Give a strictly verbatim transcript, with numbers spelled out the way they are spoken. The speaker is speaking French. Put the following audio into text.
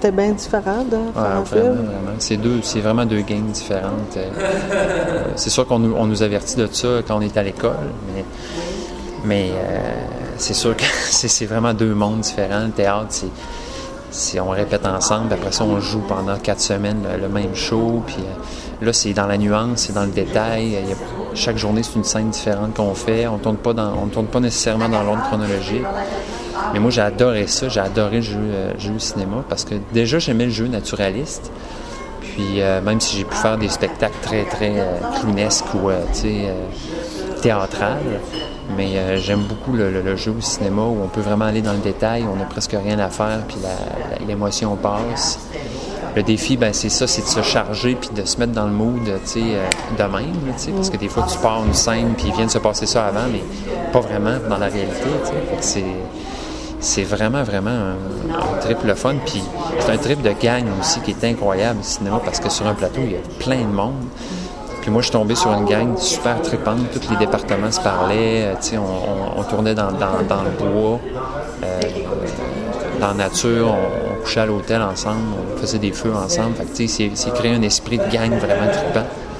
c'était bien différent de faire ouais, un vraiment, film. vraiment. C'est, deux, c'est vraiment deux gangs différentes. Euh, c'est sûr qu'on nous, on nous avertit de ça quand on est à l'école, mais, mais euh, c'est sûr que c'est, c'est vraiment deux mondes différents. Le théâtre, c'est, c'est on répète ensemble, après ça, on joue pendant quatre semaines le, le même show, puis euh, là, c'est dans la nuance, c'est dans le détail. Il y a, chaque journée, c'est une scène différente qu'on fait. On tourne pas dans, on tourne pas nécessairement dans l'ordre chronologique. Mais moi, j'ai adoré ça. J'ai adoré jouer, euh, jouer au cinéma parce que déjà, j'aimais le jeu naturaliste. Puis, euh, même si j'ai pu faire des spectacles très, très euh, clownesques ou, euh, tu sais, euh, théâtral, mais euh, j'aime beaucoup le, le, le jeu au cinéma où on peut vraiment aller dans le détail, on n'a presque rien à faire, puis la, la, l'émotion passe. Le défi, ben c'est ça, c'est de se charger puis de se mettre dans le mood, tu sais, euh, de même, tu sais, parce que des fois, tu pars une scène puis il vient de se passer ça avant, mais pas vraiment dans la réalité, tu sais. Fait que c'est... C'est vraiment, vraiment un, un trip le fun. Puis c'est un trip de gang aussi qui est incroyable, le cinéma, parce que sur un plateau, il y a plein de monde. Puis moi, je suis tombé sur une gang super trippante. Tous les départements se parlaient. Tu sais, on, on, on tournait dans, dans, dans le bois, euh, dans la nature. On, on couchait à l'hôtel ensemble. On faisait des feux ensemble. Fait que tu sais, c'est, c'est créé un esprit de gang vraiment trippant.